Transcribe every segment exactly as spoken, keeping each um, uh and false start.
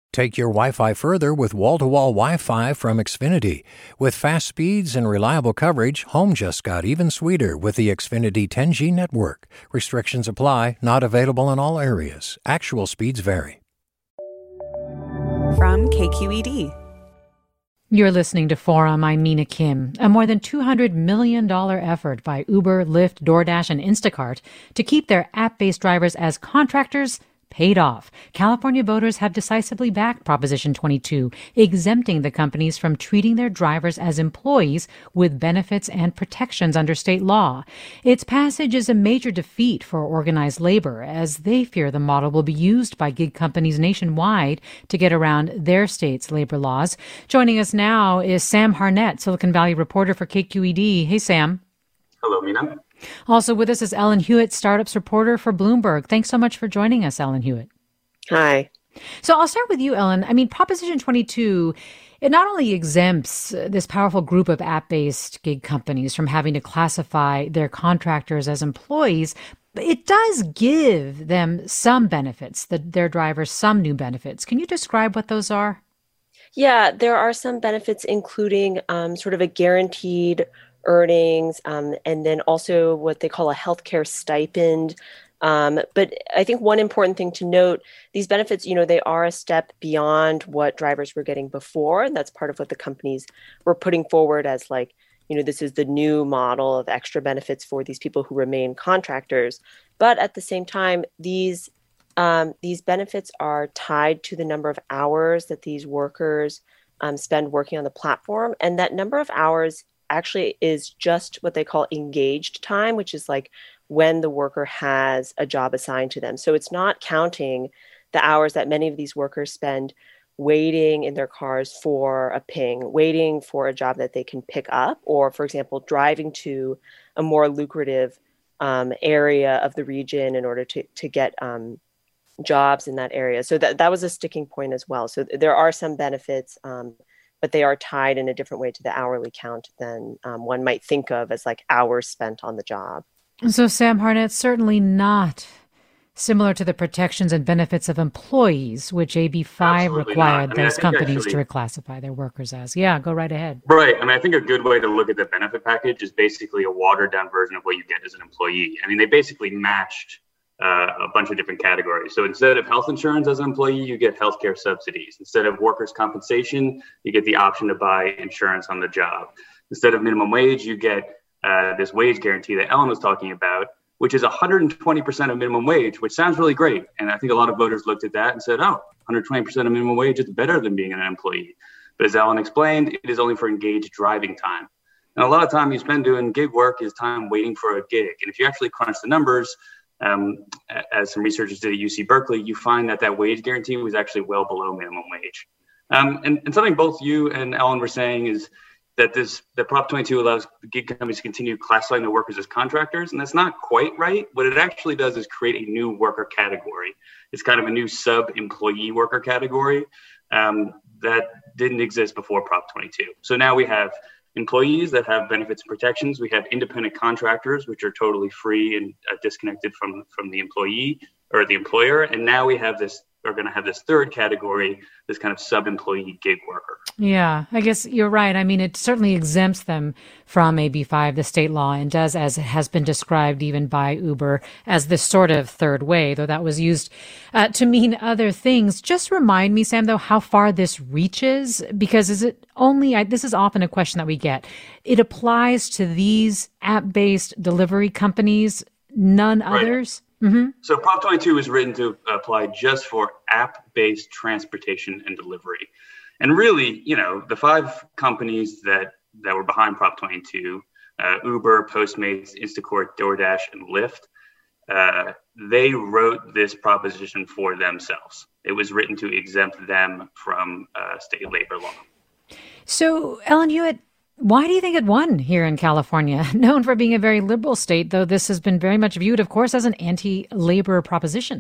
Take your Wi-Fi further with wall-to-wall Wi-Fi from Xfinity. With fast speeds and reliable coverage, home just got even sweeter with the Xfinity ten G network. Restrictions apply, not available in all areas. Actual speeds vary. From K Q E D. You're listening to Forum. I'm Mina Kim. A more than two hundred million dollars effort by Uber, Lyft, DoorDash, and Instacart to keep their app-based drivers as contractors paid off. California voters have decisively backed Proposition twenty-two, exempting the companies from treating their drivers as employees with benefits and protections under state law. Its passage is a major defeat for organized labor, as they fear the model will be used by gig companies nationwide to get around their state's labor laws. Joining us now is Sam Harnett, Silicon Valley reporter for K Q E D. Hey, Sam. Hello, Mina. Also with us is Ellen Hewitt, startups reporter for Bloomberg. Thanks so much for joining us, Ellen Hewitt. Hi. So I'll start with you, Ellen. I mean, Proposition twenty-two, it not only exempts this powerful group of app-based gig companies from having to classify their contractors as employees, but it does give them some benefits, the, their drivers some new benefits. Can you describe what those are? Yeah, there are some benefits, including um, sort of a guaranteed earnings, um, and then also what they call a healthcare stipend. Um, but I think one important thing to note, these benefits, you know, they are a step beyond what drivers were getting before. And that's part of what the companies were putting forward as like, you know, this is the new model of extra benefits for these people who remain contractors. But at the same time, these um, these benefits are tied to the number of hours that these workers um, spend working on the platform. And that number of hours actually is just what they call engaged time, which is like when the worker has a job assigned to them. So it's not counting the hours that many of these workers spend waiting in their cars for a ping, waiting for a job that they can pick up, or, for example, driving to a more lucrative um, area of the region in order to, to get um, jobs in that area. So that, that was a sticking point as well. So there are some benefits, um, but they are tied in a different way to the hourly count than um, one might think of as like hours spent on the job. So Sam Harnett, certainly not similar to the protections and benefits of employees, which A B five Absolutely required not. I mean, those I think companies actually, to reclassify their workers as. Yeah, go right ahead. Right. I mean, I think a good way to look at the benefit package is basically a watered down version of what you get as an employee. I mean, they basically matched Uh, a bunch of different categories. So instead of health insurance as an employee, you get healthcare subsidies. Instead of workers' compensation, you get the option to buy insurance on the job. Instead of minimum wage, you get uh, this wage guarantee that Ellen was talking about, which is one hundred twenty percent of minimum wage, which sounds really great. And I think a lot of voters looked at that and said, oh, one hundred twenty percent of minimum wage is better than being an employee. But as Ellen explained, it is only for engaged driving time. And a lot of time you spend doing gig work is time waiting for a gig. And if you actually crunch the numbers, Um, as some researchers did at U C Berkeley, you find that that wage guarantee was actually well below minimum wage. Um, and, and something both you and Ellen were saying is that this that Prop twenty-two allows gig companies to continue classifying their workers as contractors, and that's not quite right. What it actually does is create a new worker category. It's kind of a new sub-employee worker category um, that didn't exist before Prop twenty-two. So now we have employees that have benefits and protections. We have independent contractors, which are totally free and uh, disconnected from, from the employee or the employer. And now we have this, we're going to have this third category, this kind of sub-employee gig worker. Yeah, I guess you're right. I mean, it certainly exempts them from A B five, the state law, and does, as it has been described even by Uber, as this sort of third way, though that was used uh, to mean other things. Just remind me, Sam, though, how far this reaches, because is it only, I, this is often a question that we get, it applies to these app-based delivery companies, none Right. others? Mm-hmm. So Prop twenty-two is written to apply just for app-based transportation and delivery. And really, you know, the five companies that, that were behind Prop twenty-two, uh, Uber, Postmates, Instacart, DoorDash, and Lyft, uh, they wrote this proposition for themselves. It was written to exempt them from uh, state labor law. So, Ellen Hewitt, why do you think it won here in California? Known for being a very liberal state, though this has been very much viewed, of course, as an anti-labor proposition.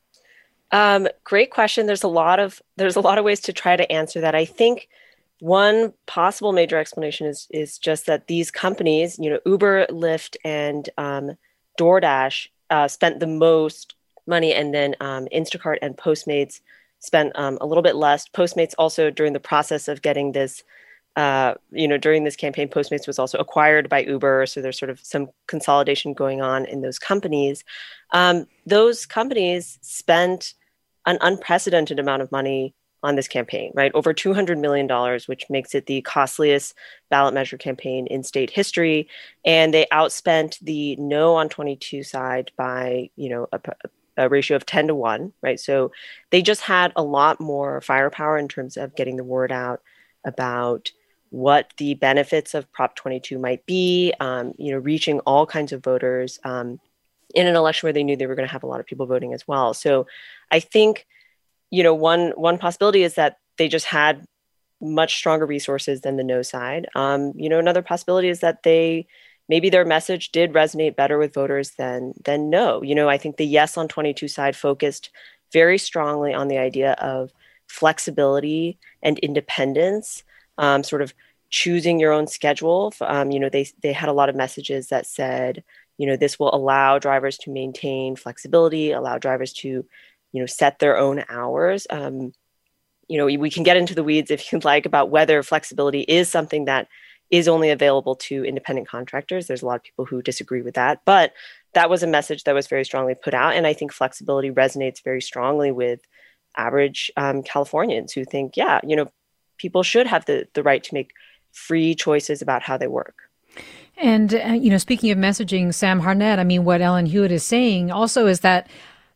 Um, great question. There's a lot of there's a lot of ways to try to answer that. I think one possible major explanation is is just that these companies, you know, Uber, Lyft, and um, DoorDash uh, spent the most money, and then um, Instacart and Postmates spent um, a little bit less. Postmates also, during the process of getting this, uh, you know, during this campaign, Postmates was also acquired by Uber. So there's sort of some consolidation going on in those companies. Um, those companies spent an unprecedented amount of money on this campaign, right? Over two hundred million dollars, which makes it the costliest ballot measure campaign in state history. And they outspent the no on twenty-two side by, you know, a, a ratio of ten to one, right? So they just had a lot more firepower in terms of getting the word out about what the benefits of Prop twenty-two might be, um, you know, reaching all kinds of voters um, in an election where they knew they were going to have a lot of people voting as well. So I think, you know, one one possibility is that they just had much stronger resources than the no side. Um, you know, another possibility is that they maybe their message did resonate better with voters than than no. You know, I think the yes on twenty-two side focused very strongly on the idea of flexibility and independence, um, sort of choosing your own schedule. Um, you know, they they had a lot of messages that said, you know, this will allow drivers to maintain flexibility, allow drivers to, you know, set their own hours. Um, you know, we, we can get into the weeds if you'd like about whether flexibility is something that is only available to independent contractors. There's a lot of people who disagree with that, but that was a message that was very strongly put out. And I think flexibility resonates very strongly with average um, Californians who think, yeah, you know, people should have the, the right to make free choices about how they work. And, uh, you know, speaking of messaging, Sam Harnett, I mean, what Ellen Hewitt is saying also is that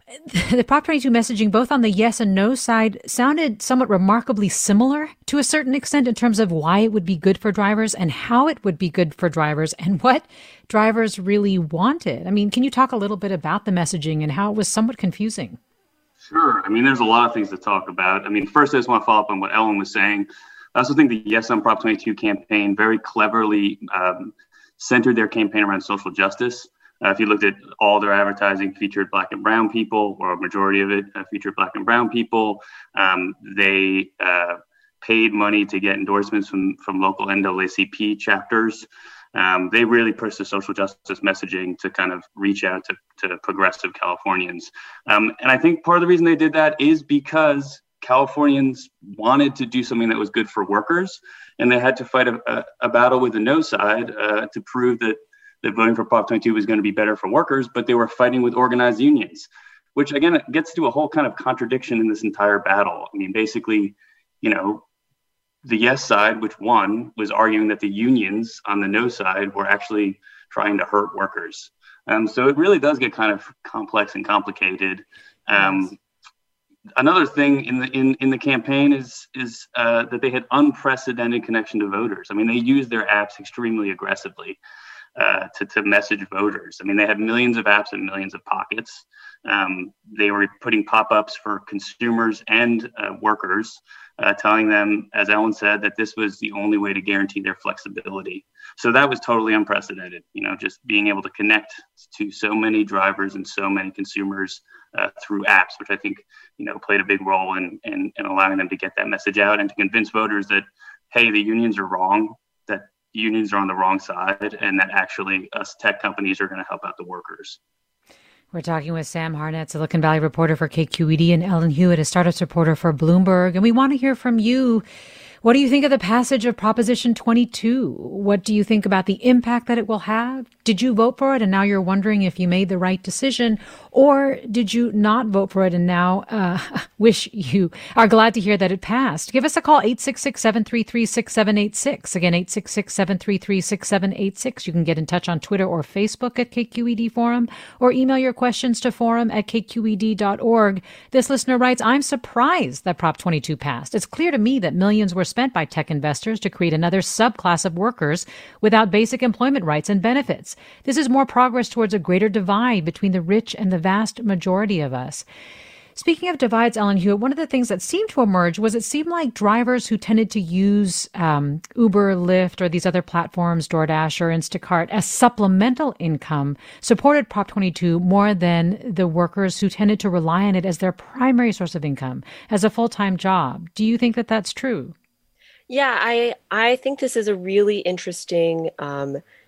the Prop twenty-two messaging, both on the yes and no side, sounded somewhat remarkably similar to a certain extent in terms of why it would be good for drivers and how it would be good for drivers and what drivers really wanted. I mean, can you talk a little bit about the messaging and how it was somewhat confusing? Sure. I mean, there's a lot of things to talk about. I mean, first, I just want to follow up on what Ellen was saying. I also think the Yes on Prop twenty-two campaign very cleverly um, centered their campaign around social justice. Uh, if you looked at all their advertising, featured Black and brown people, or a majority of it uh, featured Black and brown people. Um, they uh, paid money to get endorsements from, from local N double A C P chapters. Um, they really pushed the social justice messaging to kind of reach out to, to progressive Californians. Um, and I think part of the reason they did that is because Californians wanted to do something that was good for workers, and they had to fight a, a, a battle with the no side uh, to prove that that voting for Prop twenty-two was going to be better for workers, but they were fighting with organized unions, which again gets to a whole kind of contradiction in this entire battle. I mean, basically, you know, the yes side, which won, was arguing that the unions on the no side were actually trying to hurt workers. Um, so it really does get kind of complex and complicated. Um, yes. Another thing in the in, in the campaign is is uh, that they had unprecedented connection to voters. I mean, they used their apps extremely aggressively. Uh, to, to message voters. I mean, they had millions of apps and millions of pockets. Um, they were putting pop-ups for consumers and uh, workers, uh, telling them, as Ellen said, that this was the only way to guarantee their flexibility. So that was totally unprecedented, you know, just being able to connect to so many drivers and so many consumers uh, through apps, which I think, you know, played a big role in, in, in allowing them to get that message out and to convince voters that, hey, the unions are wrong, that unions are on the wrong side, and that actually us tech companies are going to help out the workers. We're talking with Sam Harnett, Silicon Valley reporter for K Q E D, and Ellen Hewitt, a startups reporter for Bloomberg. And we want to hear from you. What do you think of the passage of Proposition twenty-two? What do you think about the impact that it will have? Did you vote for it and now you're wondering if you made the right decision? Or did you not vote for it and now uh, wish you are glad to hear that it passed? Give us a call, eight six six, seven three three, six seven eight six. Again, eight six six, seven three three, six seven eight six. You can get in touch on Twitter or Facebook at K Q E D Forum, or email your questions to forum at K Q E D dot org. This listener writes, I'm surprised that Prop twenty-two passed. It's clear to me that millions were spent by tech investors to create another subclass of workers without basic employment rights and benefits. This is more progress towards a greater divide between the rich and the vast majority of us. Speaking of divides, Ellen Hewitt, one of the things that seemed to emerge was it seemed like drivers who tended to use um, Uber, Lyft, or these other platforms, DoorDash or Instacart, as supplemental income supported Prop twenty-two more than the workers who tended to rely on it as their primary source of income, as a full-time job. Do you think that that's true? Yeah, I I think this is a really interesting um,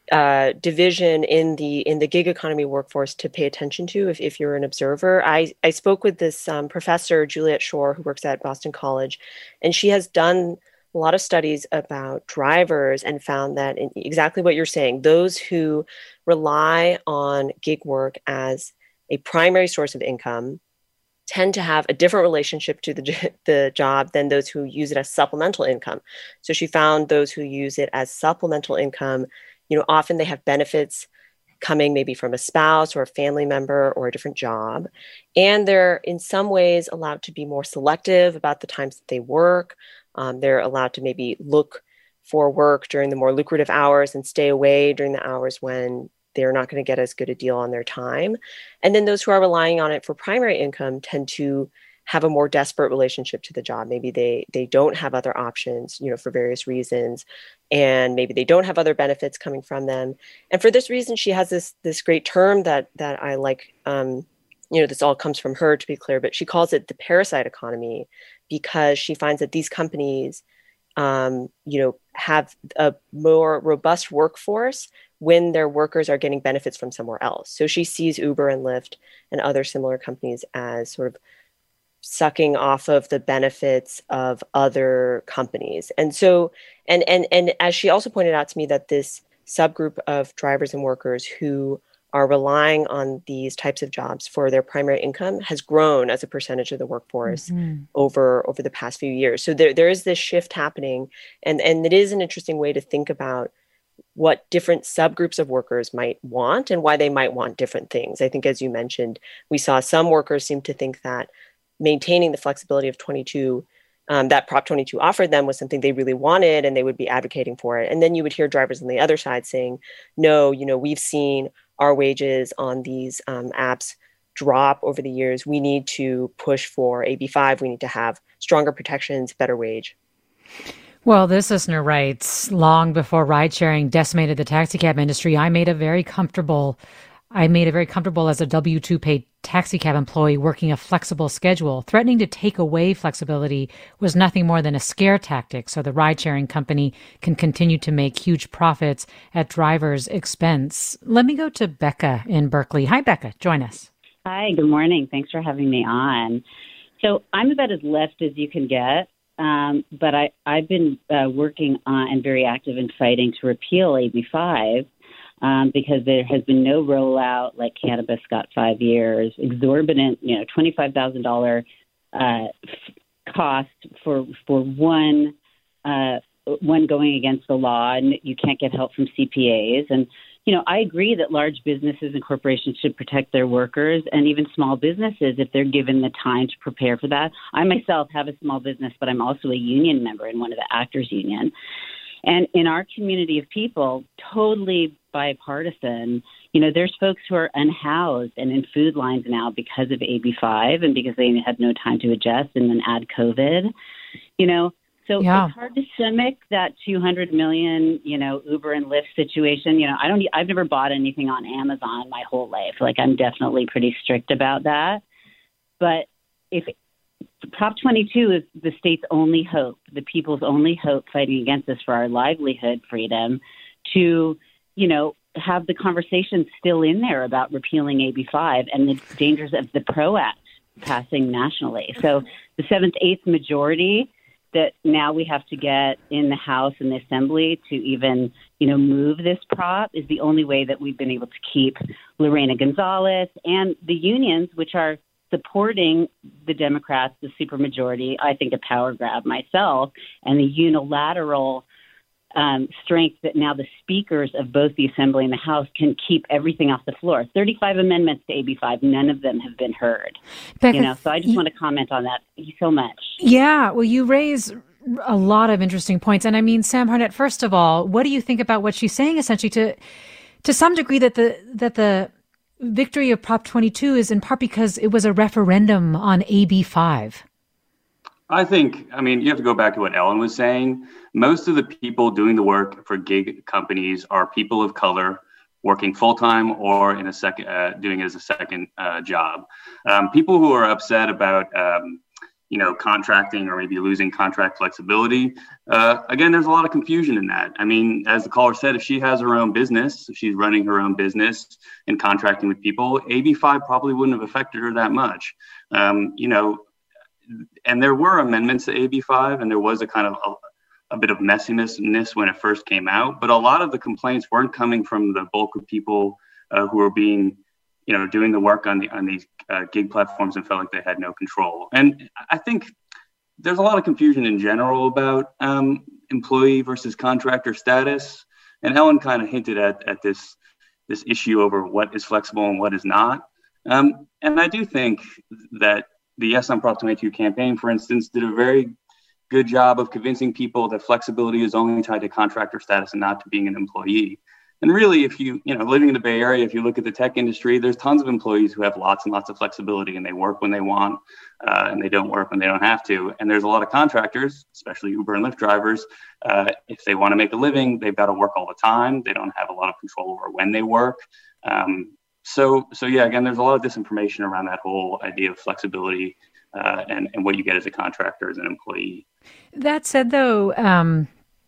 uh, division in the in the gig economy workforce to pay attention to if, if you're an observer. I, I spoke with this um, professor, Juliet Shore, who works at Boston College, and she has done a lot of studies about drivers and found that in exactly what you're saying, those who rely on gig work as a primary source of income tend to have a different relationship to the, the job than those who use it as supplemental income. So she found those who use it as supplemental income, you know, often they have benefits coming maybe from a spouse or a family member or a different job. And they're in some ways allowed to be more selective about the times that they work. Um, they're allowed to maybe look for work during the more lucrative hours and stay away during the hours when they're not going to get as good a deal on their time. And then those who are relying on it for primary income tend to have a more desperate relationship to the job. Maybe they they don't have other options, you know, for various reasons, and maybe they don't have other benefits coming from them. And for this reason, she has this this great term that that I like. Um, you know, this all comes from her, to be clear, but she calls it the parasite economy, because she finds that these companies, um, you know, have a more robust workforce when their workers are getting benefits from somewhere else. So she sees Uber and Lyft and other similar companies as sort of sucking off of the benefits of other companies. And so, and and and as she also pointed out to me, that this subgroup of drivers and workers who are relying on these types of jobs for their primary income has grown as a percentage of the workforce mm-hmm. over over the past few years. So there there is this shift happening, and and it is an interesting way to think about what different subgroups of workers might want and why they might want different things. I think, as you mentioned, we saw some workers seem to think that maintaining the flexibility of twenty-two, um, that Prop twenty-two offered them, was something they really wanted, and they would be advocating for it. And then you would hear drivers on the other side saying, no, you know, we've seen our wages on these um, apps drop over the years. We need to push for A B five. We need to have stronger protections, better wage. Well, this listener writes, long before ride-sharing decimated the taxicab industry, I made a very comfortable I made it very comfortable as a W two paid taxicab employee working a flexible schedule. Threatening to take away flexibility was nothing more than a scare tactic so the ride-sharing company can continue to make huge profits at drivers' expense. Let me go to Becca in Berkeley. Hi, Becca. Join us. Hi, good morning. Thanks for having me on. So I'm about as left as you can get, um, but I, I've been uh, working on and very active in fighting to repeal A B five. Um, because there has been no rollout, like cannabis got five years, exorbitant, you know, twenty-five thousand dollars uh, cost for for one uh, one going against the law, and you can't get help from C P As. And, you know, I agree that large businesses and corporations should protect their workers, and even small businesses, if they're given the time to prepare for that. I myself have a small business, but I'm also a union member in one of the actors' union. And in our community of people, totally bipartisan, you know, there's folks who are unhoused and in food lines now because of A B five and because they had no time to adjust, and then add COVID, you know. So yeah. It's hard to stomach that two hundred million, you know, Uber and Lyft situation. You know, I don't, I've never bought anything on Amazon my whole life. Like, I'm definitely pretty strict about that. But if Prop twenty-two is the state's only hope, the people's only hope fighting against us for our livelihood freedom, to, you know, have the conversation still in there about repealing A B five and the dangers of the PRO Act passing nationally. So the seventh, eighth majority that now we have to get in the House and the Assembly to even, you know, move this prop is the only way that we've been able to keep Lorena Gonzalez and the unions, which are supporting the Democrats, the supermajority, I think a power grab myself, and the unilateral um, strength that now the speakers of both the Assembly and the House can keep everything off the floor. thirty-five amendments to A B five, none of them have been heard. Becca, you know, so I just you, want to comment on that. Thank you so much. Yeah, well, you raise a lot of interesting points. And I mean, Sam Harnett, first of all, what do you think about what she's saying, essentially, to to some degree, that the that the victory of Prop twenty-two is in part because it was a referendum on A B five? I think, I mean, you have to go back to what Ellen was saying. Most of the people doing the work for gig companies are people of color working full-time or in a second, uh, doing it as a second uh, job. Um, people who are upset about, um, you know, contracting or maybe losing contract flexibility. Uh, again, there's a lot of confusion in that. I mean, as the caller said, if she has her own business, if she's running her own business and contracting with people, A B five probably wouldn't have affected her that much. Um, you know, and there were amendments to A B five, and there was a kind of a, a bit of messiness when it first came out. But a lot of the complaints weren't coming from the bulk of people uh, who were being, you know, doing the work on the on these uh, gig platforms and felt like they had no control. And I think there's a lot of confusion in general about um, employee versus contractor status. And Ellen kind of hinted at at this this issue over what is flexible and what is not. Um, and I do think that the Yes on Prop twenty-two campaign, for instance, did a very good job of convincing people that flexibility is only tied to contractor status and not to being an employee. And really, if you, you know, living in the Bay Area, if you look at the tech industry, there's tons of employees who have lots and lots of flexibility, and they work when they want, uh, and they don't work when they don't have to. And there's a lot of contractors, especially Uber and Lyft drivers. Uh, if they want to make a living, they've got to work all the time. They don't have a lot of control over when they work. Um, so, so yeah, again, there's a lot of disinformation around that whole idea of flexibility uh, and, and what you get as a contractor, as an employee. That said, though, um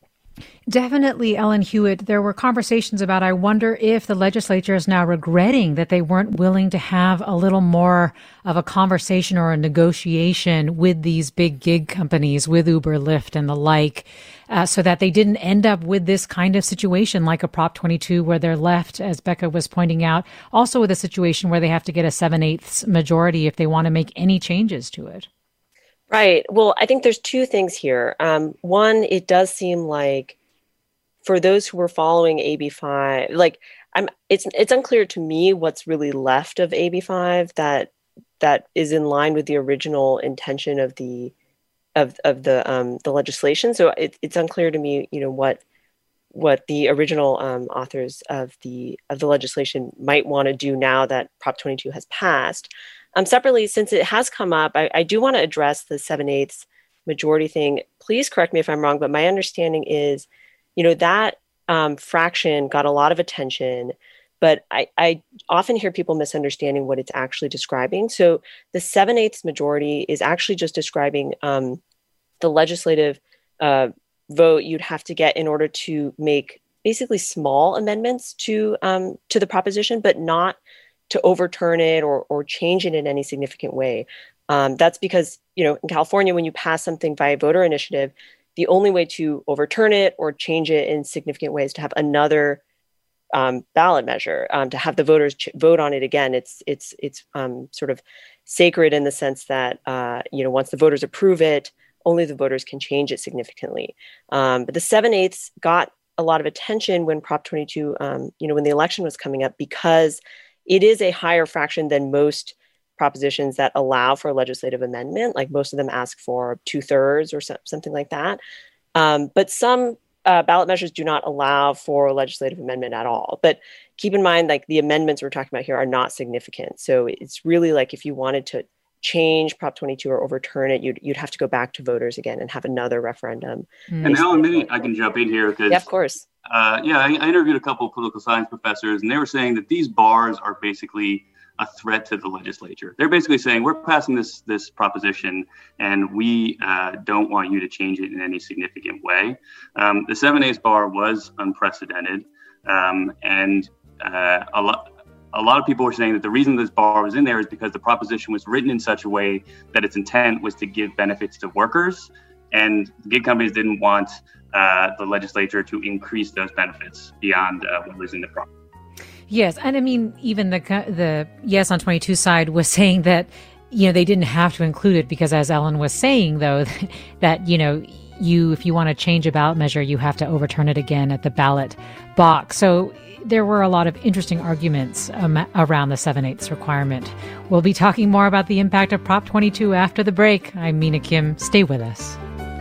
definitely, Ellen Hewitt, there were conversations about, I wonder if the legislature is now regretting that they weren't willing to have a little more of a conversation or a negotiation with these big gig companies, with Uber, Lyft, and the like, uh, so that they didn't end up with this kind of situation like a Prop twenty-two, where they're left, as Becca was pointing out, also with a situation where they have to get a seven-eighths majority if they want to make any changes to it. Right. Well, I think there's two things here. Um, one, it does seem like for those who were following A B five, like I'm, it's it's unclear to me what's really left of A B five that that is in line with the original intention of the of of the um, the legislation. So it, it's unclear to me, you know, what what the original um, authors of the of the legislation might want to do now that Prop twenty-two has passed. Um, separately, since it has come up, I, I do want to address the seven-eighths majority thing. Please correct me if I'm wrong, but my understanding is, you know, that um, fraction got a lot of attention, but I, I often hear people misunderstanding what it's actually describing. So the seven-eighths majority is actually just describing um, the legislative uh, vote you'd have to get in order to make basically small amendments to um, to the proposition, but not to overturn it or or change it in any significant way. Um, that's because, you know, in California, when you pass something via voter initiative, the only way to overturn it or change it in significant ways to have another um, ballot measure, um, to have the voters ch- vote on it again. It's it's it's um, sort of sacred in the sense that, uh, you know, once the voters approve it, only the voters can change it significantly. Um, but the seven-eighths got a lot of attention when Prop twenty-two, um, you know, when the election was coming up, because it is a higher fraction than most propositions that allow for a legislative amendment. Like most of them ask for two thirds or so, something like that. Um, but some uh, ballot measures do not allow for a legislative amendment at all. But keep in mind, like the amendments we're talking about here are not significant. So it's really like if you wanted to change Prop twenty-two or overturn it, you'd you'd have to go back to voters again and have another referendum. Mm. And Ellen, maybe I can jump in here because yeah, of course. Uh, yeah, I, I interviewed a couple of political science professors, and they were saying that these bars are basically a threat to the legislature. They're basically saying, we're passing this this proposition, and we uh, don't want you to change it in any significant way. Um, the seven-eighths bar was unprecedented, um, and uh, a lot. A lot of people were saying that the reason this bar was in there is because the proposition was written in such a way that its intent was to give benefits to workers, and gig companies didn't want uh, the legislature to increase those benefits beyond uh, what was in the prop. Yes, and I mean, even the the Yes on twenty-two side was saying that, you know, they didn't have to include it because, as Ellen was saying, though, that, you know, you if you want to change a ballot measure, you have to overturn it again at the ballot box. So there were a lot of interesting arguments um, around the seven-eighths requirement. We'll be talking more about the impact of Prop twenty-two after the break. I'm Mina Kim. Stay with us.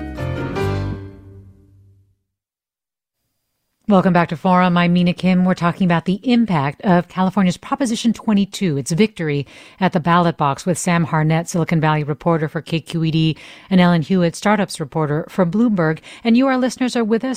Welcome back to Forum. I'm Mina Kim. We're talking about the impact of California's Proposition twenty-two, its victory at the ballot box, with Sam Harnett, Silicon Valley reporter for K Q E D, and Ellen Hewitt, startups reporter for Bloomberg. And you, our listeners, are with us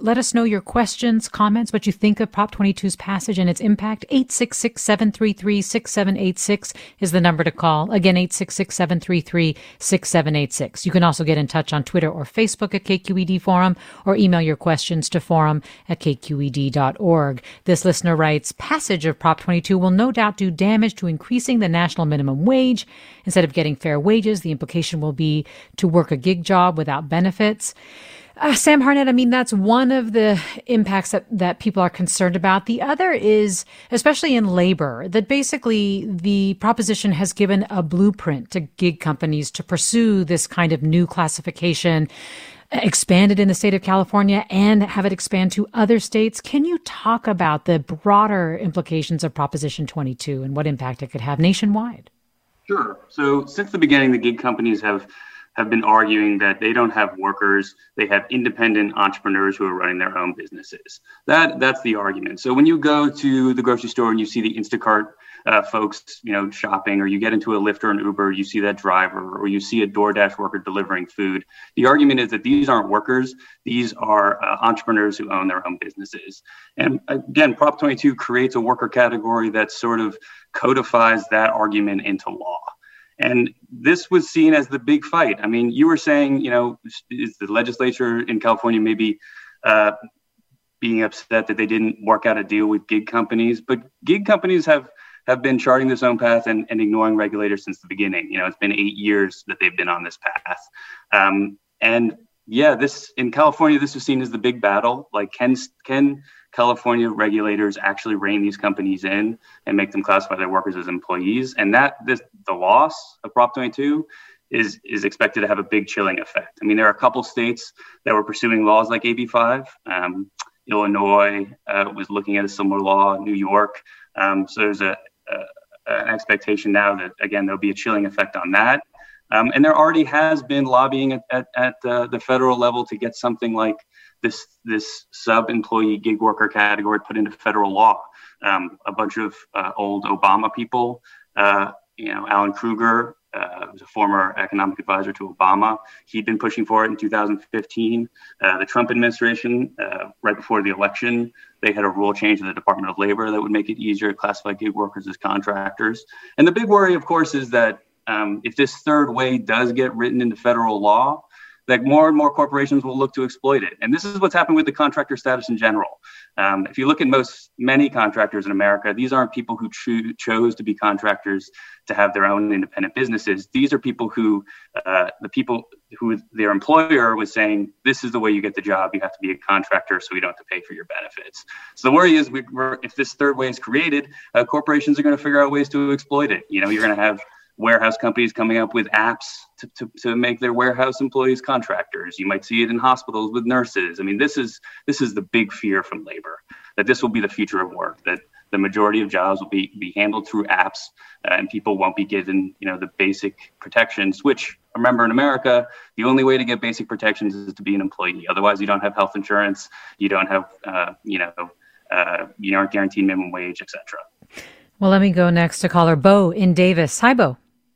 let us know your questions, comments, what you think of Prop twenty-two's passage and its impact. eight six six, seven three three, six seven eight six is the number to call. Again, eight six six, seven three three, six seven eight six. You can also get in touch on Twitter or Facebook at K Q E D Forum, or email your questions to forum at k q e d dot org. This listener writes, passage of Prop twenty-two will no doubt do damage to increasing the national minimum wage. Instead of getting fair wages, the implication will be to work a gig job without benefits. Uh, Sam Harnett, I mean, that's one of the impacts that, that people are concerned about. The other is, especially in labor, that basically the proposition has given a blueprint to gig companies to pursue this kind of new classification, expanded in the state of California, and have it expand to other states. Can you talk about the broader implications of Proposition twenty-two and what impact it could have nationwide? Sure. So since the beginning, the gig companies have have been arguing that they don't have workers, they have independent entrepreneurs who are running their own businesses. That that's the argument. So when you go to the grocery store and you see the Instacart uh, folks, you know, shopping, or you get into a Lyft or an Uber, you see that driver, or you see a DoorDash worker delivering food. The argument is that these aren't workers; these are uh, entrepreneurs who own their own businesses. And again, Prop twenty-two creates a worker category that sort of codifies that argument into law. And this was seen as the big fight. I mean, you were saying, you know, is the legislature in California maybe uh, being upset that they didn't work out a deal with gig companies? But gig companies have, have been charting this own path and, and ignoring regulators since the beginning. You know, it's been eight years that they've been on this path. Um, and yeah, this in California, this was seen as the big battle. Like, can can California regulators actually rein these companies in and make them classify their workers as employees? And that this the loss of Prop twenty-two is is expected to have a big chilling effect. I mean, there are a couple states that were pursuing laws like A B five. Um, Illinois uh, was looking at a similar law. New York. Um, so there's a, a an expectation now that, again, there'll be a chilling effect on that. Um, and there already has been lobbying at, at, at uh, the federal level to get something like this this sub-employee gig worker category put into federal law. Um, a bunch of uh, old Obama people, uh, you know, Alan Kruger uh, was a former economic advisor to Obama. He'd been pushing for it in two thousand fifteen. Uh, the Trump administration, uh, right before the election, they had a rule change in the Department of Labor that would make it easier to classify gig workers as contractors. And the big worry, of course, is that Um, if this third way does get written into federal law, that more and more corporations will look to exploit it. And this is what's happened with the contractor status in general. Um, if you look at most, many contractors in America, these aren't people who cho- chose to be contractors to have their own independent businesses. These are people who, uh, the people who their employer was saying, this is the way you get the job. You have to be a contractor so we don't have to pay for your benefits. So the worry is we, we're, if this third way is created, uh, corporations are going to figure out ways to exploit it. You know, you're going to have warehouse companies coming up with apps to, to, to make their warehouse employees contractors. You might see it in hospitals with nurses. I mean, this is this is the big fear from labor, that this will be the future of work, that the majority of jobs will be, be handled through apps uh, and people won't be given, you know, the basic protections, which, remember, in America, the only way to get basic protections is to be an employee. Otherwise, you don't have health insurance, you don't have, uh, you know, uh, you aren't guaranteed minimum wage, et cetera. Well, let me go next to caller Bo in Davis. Hi, Bo.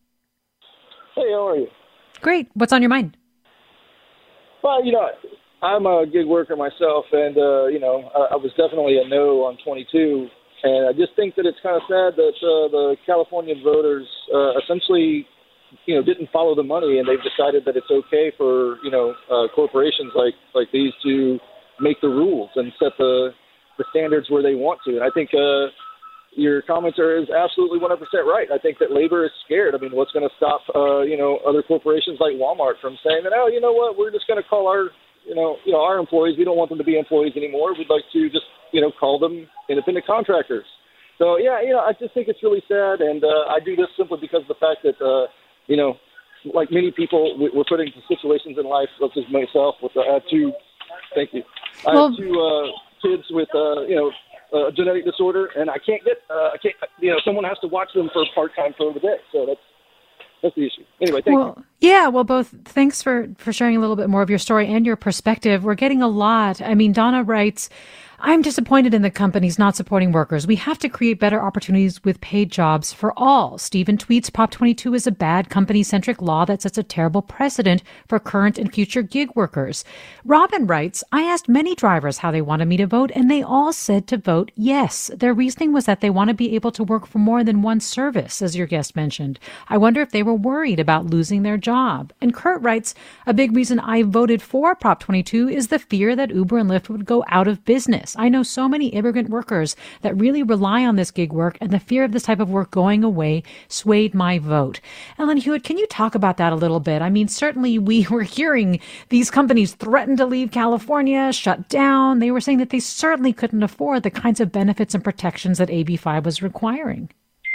Hey, how are you? Great. What's on your mind? Well, you know, I'm a gig worker myself, and, uh, you know, I, I was definitely a no on twenty-two. And I just think that it's kind of sad that uh, the Californian voters uh, essentially, you know, didn't follow the money, and they've decided that it's okay for, you know, uh, corporations like, like these to make the rules and set the, the standards where they want to. And I think uh, your commenter is absolutely one hundred percent right. I think that labor is scared. I mean, what's going to stop, uh, you know, other corporations like Walmart from saying that, oh, you know what, we're just going to call our, you know, you know, our employees, we don't want them to be employees anymore. We'd like to just, you know, call them independent contractors. So, yeah, you know, I just think it's really sad. And uh, I do this simply because of the fact that, uh, you know, like many people, we're put into situations in life, such as myself, with uh, I have two, thank you, I well, have two uh, kids with, uh, you know, a genetic disorder, and I can't get, uh, I can't, you know, someone has to watch them for part time for the day. So that's, that's the issue. Anyway, thank well, you. Yeah, well, both thanks for, for sharing a little bit more of your story and your perspective. We're getting a lot. I mean, Donna writes, I'm disappointed in the companies not supporting workers. We have to create better opportunities with paid jobs for all. Stephen tweets, Prop twenty-two is a bad company-centric law that sets a terrible precedent for current and future gig workers. Robin writes, I asked many drivers how they wanted me to vote, and they all said to vote yes. Their reasoning was that they want to be able to work for more than one service, as your guest mentioned. I wonder if they were worried about losing their job. And Kurt writes, a big reason I voted for Prop twenty-two is the fear that Uber and Lyft would go out of business. I know so many immigrant workers that really rely on this gig work, and the fear of this type of work going away swayed my vote. Ellen Hewitt, can you talk about that a little bit? I mean, certainly we were hearing these companies threaten to leave California, shut down. They were saying that they certainly couldn't afford the kinds of benefits and protections that A B five was requiring.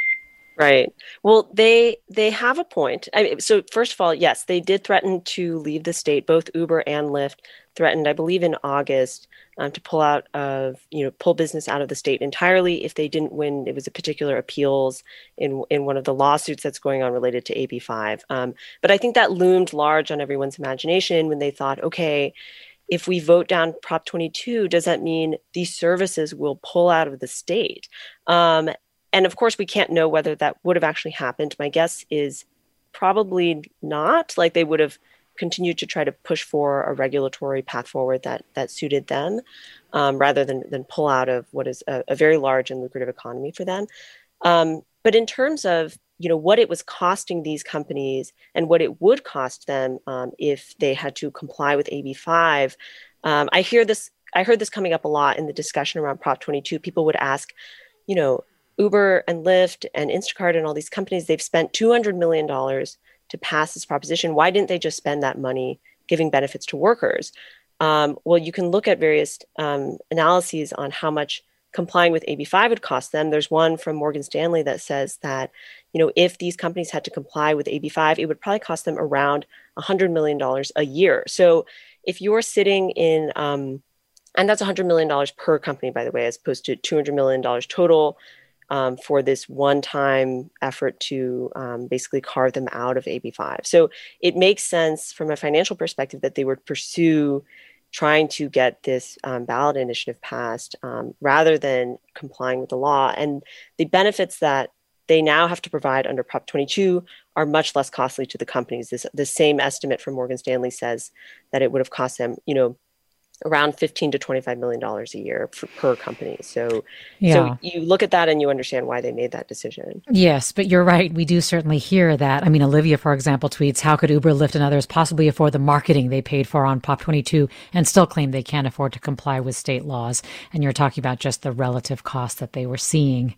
Right. Well, they they have a point. I mean, so first of all, yes, they did threaten to leave the state. Both Uber and Lyft threatened, I believe, in August um, to pull out of, you know, pull business out of the state entirely if they didn't win. It was a particular appeals in in one of the lawsuits that's going on related to A B five. Um, but I think that loomed large on everyone's imagination when they thought, okay, if we vote down Prop twenty-two, does that mean these services will pull out of the state? Um, And of course, we can't know whether that would have actually happened. My guess is probably not. Like they would have continued to try to push for a regulatory path forward that that suited them, um, rather than than pull out of what is a, a very large and lucrative economy for them. Um, but in terms of, you know, what it was costing these companies and what it would cost them um, if they had to comply with A B five, um, I hear this. I heard this coming up a lot in the discussion around Prop twenty-two. People would ask, you know, Uber and Lyft and Instacart and all these companies, they've spent two hundred million dollars to pass this proposition. Why didn't they just spend that money giving benefits to workers? Um, well, you can look at various um, analyses on how much complying with A B five would cost them. There's one from Morgan Stanley that says that, you know, if these companies had to comply with A B five, it would probably cost them around one hundred million dollars a year. So if you're sitting in, um, and that's one hundred million dollars per company, by the way, as opposed to two hundred million dollars total, Um, for this one-time effort to um, basically carve them out of A B five. So it makes sense from a financial perspective that they would pursue trying to get this um, ballot initiative passed um, rather than complying with the law. And the benefits that they now have to provide under Prop twenty-two are much less costly to the companies. This, the same estimate from Morgan Stanley says that it would have cost them, you know, around fifteen to twenty-five million dollars a year for, per company. So, yeah. so you look at that and you understand why they made that decision. Yes, but you're right. We do certainly hear that. I mean, Olivia, for example, tweets, how could Uber, Lyft, and others possibly afford the marketing they paid for on Prop twenty-two and still claim they can't afford to comply with state laws? And you're talking about just the relative cost that they were seeing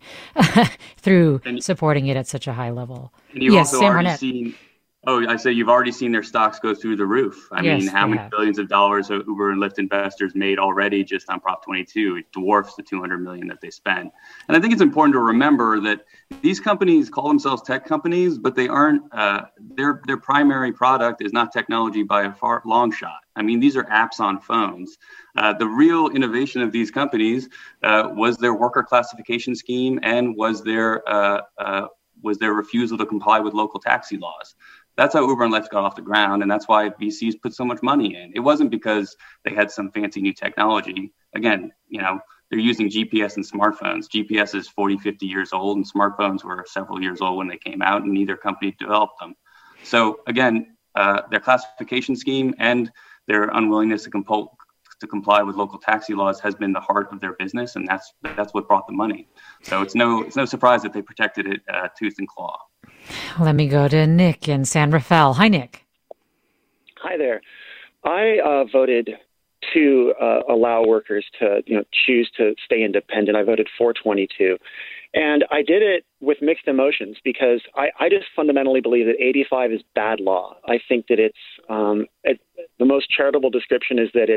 through and, supporting it at such a high level. And you've yes, also Sam already Arnett. seen... Oh, I say you've already seen their stocks go through the roof. I yes, mean, how many have. billions of dollars have Uber and Lyft investors made already just on Prop twenty-two? It dwarfs the two hundred million dollars that they spend. And I think it's important to remember that these companies call themselves tech companies, but they aren't. Uh, their their primary product is not technology by a far long shot. I mean, these are apps on phones. Uh, the real innovation of these companies uh, was their worker classification scheme and was their uh, uh, was their refusal to comply with local taxi laws. That's how Uber and Lyft got off the ground, and that's why V Cs put so much money in. It wasn't because they had some fancy new technology. Again, you know, they're using G P S and smartphones. G P S is forty, fifty years old, and smartphones were several years old when they came out, and neither company developed them. So again, uh, their classification scheme and their unwillingness to, compul- to comply with local taxi laws has been the heart of their business, and that's that's what brought the money. So it's no it's no surprise that they protected it uh, tooth and claw. Let me go to Nick in San Rafael. Hi, Nick. Hi there. I uh, voted to uh, allow workers to, you know, choose to stay independent. I voted for twenty-two. And I did it with mixed emotions because I, I just fundamentally believe that eighty-five is bad law. I think that it's um, it, the most charitable description is that it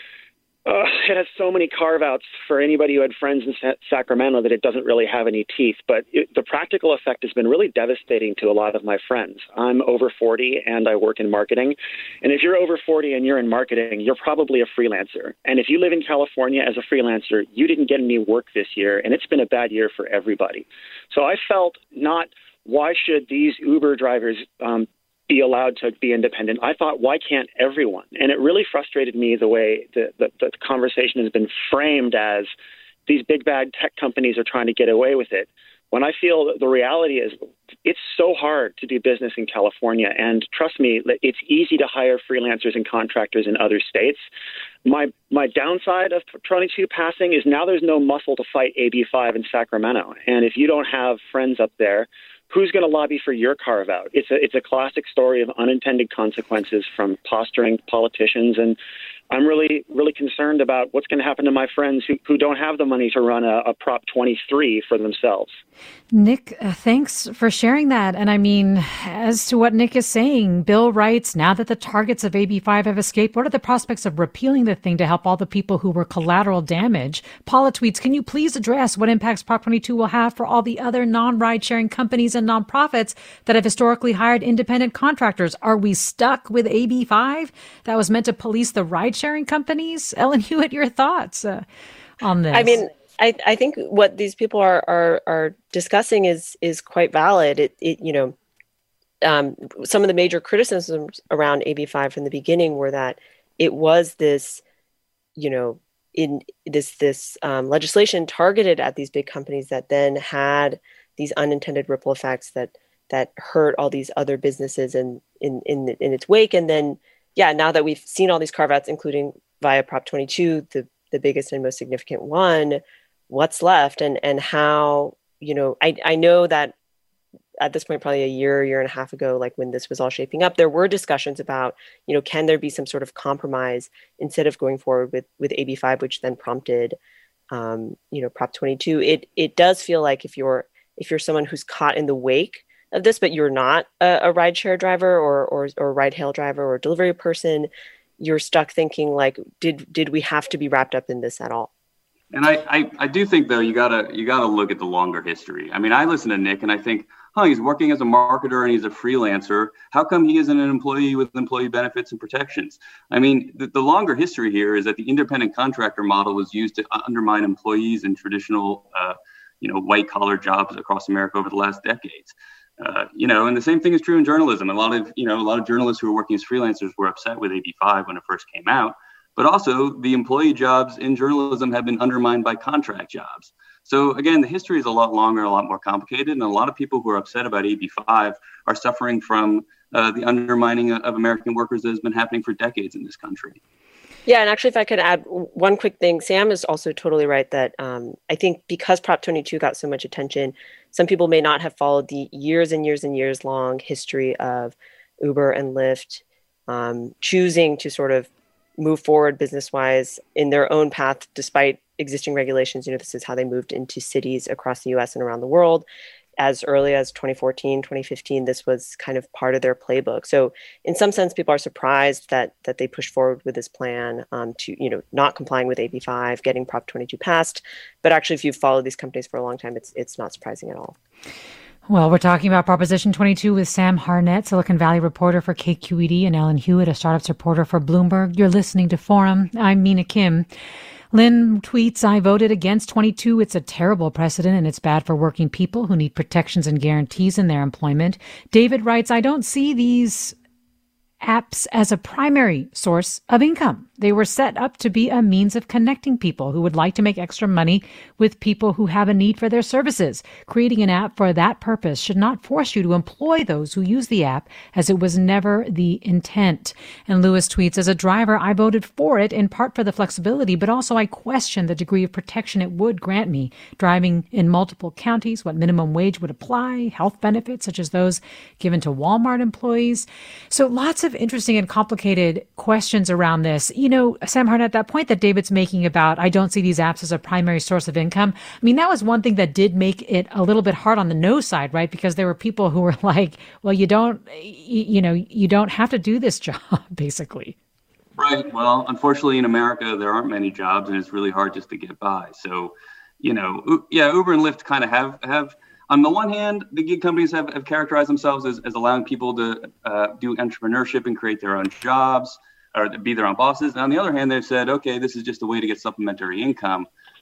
Uh, it has so many carve-outs for anybody who had friends in Sa- Sacramento that it doesn't really have any teeth. But it, the practical effect has been really devastating to a lot of my friends. I'm over forty and I work in marketing. And if you're over forty and you're in marketing, you're probably a freelancer. And if you live in California as a freelancer, you didn't get any work this year. And it's been a bad year for everybody. So I felt not, why should these Uber drivers um, be allowed to be independent. I thought, why can't everyone? And it really frustrated me the way the, the, the conversation has been framed as these big bad tech companies are trying to get away with it. When I feel that the reality is it's so hard to do business in California. And trust me, it's easy to hire freelancers and contractors in other states. My my downside of twenty-two passing is now there's no muscle to fight A B five in Sacramento. And if you don't have friends up there, who's going to lobby for your carve out? It's a it's a classic story of unintended consequences from posturing politicians. And I'm really, really concerned about what's going to happen to my friends who, who don't have the money to run a, a Prop twenty-three for themselves. Nick, uh, thanks for sharing that. And I mean, as to what Nick is saying, Bill writes, now that the targets of A B five have escaped, what are the prospects of repealing the thing to help all the people who were collateral damage? Paula tweets, can you please address what impacts Prop twenty-two will have for all the other non-ride sharing companies and nonprofits that have historically hired independent contractors? Are we stuck with A B five that was meant to police the ride sharing companies? Ellen Hewitt, your thoughts uh, on this? I mean, I, I think what these people are are, are discussing is is quite valid. It, it you know, um, some of the major criticisms around A B five from the beginning were that it was this, you know, in this this um, legislation targeted at these big companies that then had these unintended ripple effects that that hurt all these other businesses in in in, in its wake. And then, yeah, now that we've seen all these carve-outs, including via Prop twenty-two, the the biggest and most significant one, what's left and and how, you know, I, I know that at this point, probably a year, year and a half ago, like when this was all shaping up, there were discussions about, you know, can there be some sort of compromise instead of going forward with, with A B five, which then prompted, um, you know, Prop twenty-two. It it does feel like if you're if you're someone who's caught in the wake of this, but you're not a, a rideshare driver or or or ride hail driver or delivery person, you're stuck thinking like, did did we have to be wrapped up in this at all? And I, I, I do think, though, you gotta you gotta look at the longer history. I mean, I listen to Nick and I think, huh, he's working as a marketer and he's a freelancer. How come he isn't an employee with employee benefits and protections? I mean, the, the longer history here is that the independent contractor model was used to undermine employees in traditional, uh, you know, white collar jobs across America over the last decades. Uh, you know, and the same thing is true in journalism. A lot of, you know, a lot of journalists who are working as freelancers were upset with A B five when it first came out. But also the employee jobs in journalism have been undermined by contract jobs. So again, the history is a lot longer, a lot more complicated. And a lot of people who are upset about A B five are suffering from uh, the undermining of American workers that has been happening for decades in this country. Yeah, and actually, if I could add one quick thing, Sam is also totally right that um, I think because Prop twenty-two got so much attention, some people may not have followed the years and years and years long history of Uber and Lyft um, choosing to sort of move forward business-wise in their own path, despite existing regulations. You know, this is how they moved into cities across the U S and around the world. As early as twenty fourteen, twenty fifteen, this was kind of part of their playbook. So in some sense, people are surprised that that they pushed forward with this plan um, to, you know, not complying with A B five, getting Prop twenty-two passed. But actually, if you've followed these companies for a long time, it's it's not surprising at all. Well, we're talking about Proposition twenty-two with Sam Harnett, Silicon Valley reporter for K Q E D, and Ellen Hewitt, a startups reporter for Bloomberg. You're listening to Forum. I'm Mina Kim. Lynn tweets, I voted against twenty-two. It's a terrible precedent and it's bad for working people who need protections and guarantees in their employment. David writes, I don't see these apps as a primary source of income. They were set up to be a means of connecting people who would like to make extra money with people who have a need for their services. Creating an app for that purpose should not force you to employ those who use the app, as it was never the intent. And Lewis tweets, as a driver, I voted for it in part for the flexibility, but also I question the degree of protection it would grant me. Driving in multiple counties, what minimum wage would apply, health benefits such as those given to Walmart employees. So lots of interesting and complicated questions around this. You know, Sam Harnett, that point that David's making about I don't see these apps as a primary source of income. I mean, that was one thing that did make it a little bit hard on the no side, right? Because there were people who were like, well, you don't, you, you know, you don't have to do this job, basically. Right. Well, unfortunately, in America, there aren't many jobs and it's really hard just to get by. So, you know, yeah, Uber and Lyft kind of have, have, on the one hand, the gig companies have, have characterized themselves as, as allowing people to uh, do entrepreneurship and create their own jobs or be their own bosses. And on the other hand, they've said, okay, this is just a way to get supplementary income.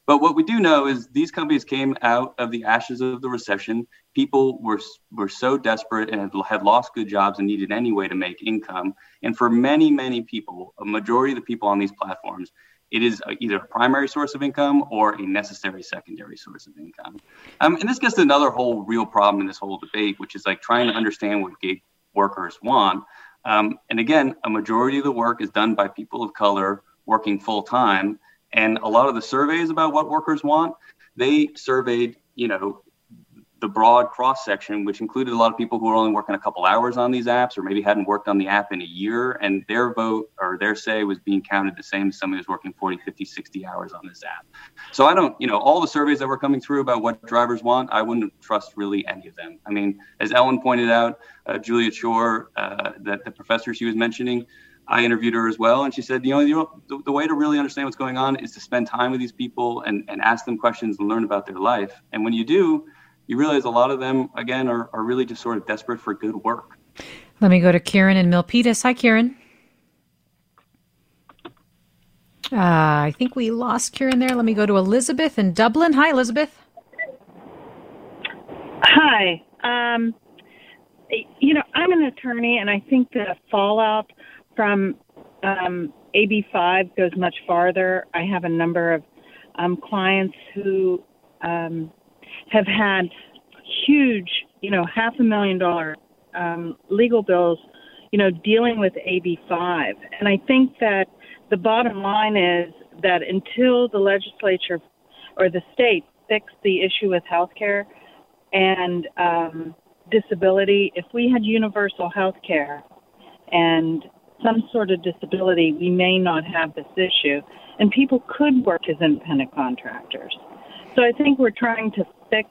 But what we do know is these companies came out of the ashes of the recession. People were were so desperate and had, had lost good jobs and needed any way to make income. And for many, many people, a majority of the people on these platforms, it is either a primary source of income or a necessary secondary source of income. Um, and this gets to another whole real problem in this whole debate, which is like trying to understand what gig workers want. Um, and again, a majority of the work is done by people of color working full time. And a lot of the surveys about what workers want, they surveyed, you know, the broad cross section, which included a lot of people who were only working a couple hours on these apps or maybe hadn't worked on the app in a year. And their vote or their say was being counted the same as somebody who's working forty, fifty, sixty hours on this app. So I don't, you know, all the surveys that were coming through about what drivers want, I wouldn't trust really any of them. I mean, as Ellen pointed out, uh, Julia Shore, uh, that the professor she was mentioning, I interviewed her as well, and she said, you know, you know the, the way to really understand what's going on is to spend time with these people and, and ask them questions and learn about their life. And when you do, you realize a lot of them, again, are, are really just sort of desperate for good work. Let me go to Kieran in Milpitas. Hi, Kieran. Uh, I think we lost Kieran there. Let me go to Elizabeth in Dublin. Hi, Elizabeth. Hi. Um, you know, I'm an attorney, and I think the fallout from um, A B five goes much farther. I have a number of um, clients who um, have had huge, you know, half a million dollar um, legal bills, you know, dealing with A B five. And I think that the bottom line is that until the legislature or the state fix the issue with healthcare and um, disability, if we had universal healthcare and some sort of disability, we may not have this issue, and people could work as independent contractors. So I think we're trying to fix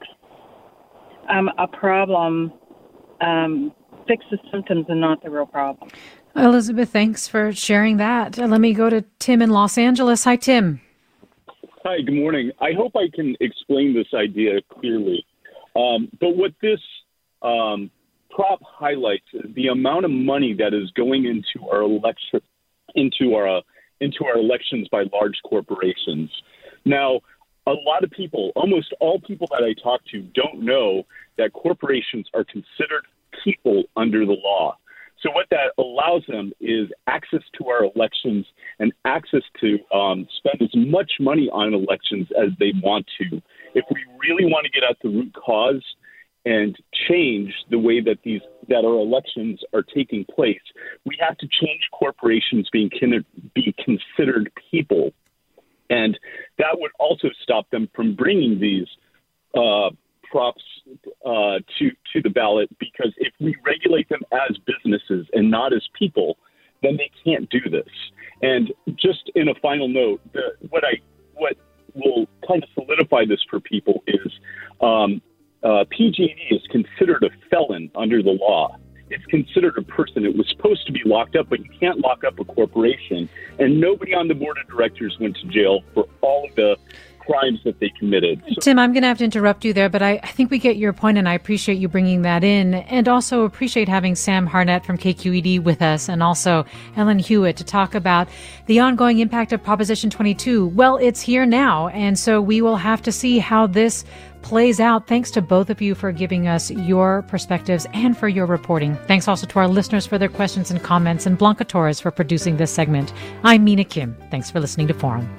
um, a problem, um, fix the symptoms and not the real problem. Elizabeth, thanks for sharing that. Let me go to Tim in Los Angeles. Hi, Tim. Hi, good morning. I hope I can explain this idea clearly. Um, but what this um, prop highlights is the amount of money that is going into our election, into our uh, into our elections by large corporations. Now, a lot of people, almost all people that I talk to, don't know that corporations are considered people under the law. So what that allows them is access to our elections and access to um, spend as much money on elections as they want to. If we really want to get at the root cause and change the way that these that our elections are taking place, we have to change corporations being can, be considered people, and that would also stop them from bringing these uh, props uh, to to the ballot. Because if we regulate them as businesses and not as people, then they can't do this. And just in a final note, the, what I what will kind of solidify this for people is. Um, Uh, P G and E is considered a felon under the law. It's considered a person. It was supposed to be locked up, but you can't lock up a corporation. And nobody on the board of directors went to jail for all of the crimes that they committed. So- Tim, I'm going to have to interrupt you there, but I, I think we get your point, and I appreciate you bringing that in, and also appreciate having Sam Harnett from K Q E D with us, and also Ellen Hewitt to talk about the ongoing impact of Proposition twenty-two. Well, it's here now, and so we will have to see how this plays out. Thanks to both of you for giving us your perspectives and for your reporting. Thanks also to our listeners for their questions and comments, and Blanca Torres for producing this segment. I'm Mina Kim. Thanks for listening to Forum.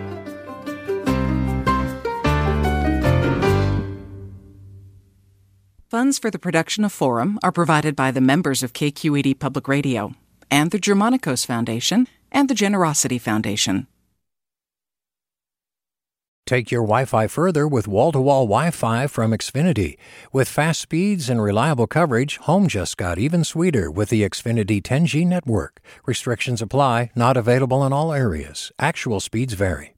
Funds for the production of Forum are provided by the members of K Q E D Public Radio and the Germanicos Foundation and the Generosity Foundation. Take your Wi-Fi further with wall-to-wall Wi-Fi from Xfinity. With fast speeds and reliable coverage, home just got even sweeter with the Xfinity ten G network. Restrictions apply, not available in all areas. Actual speeds vary.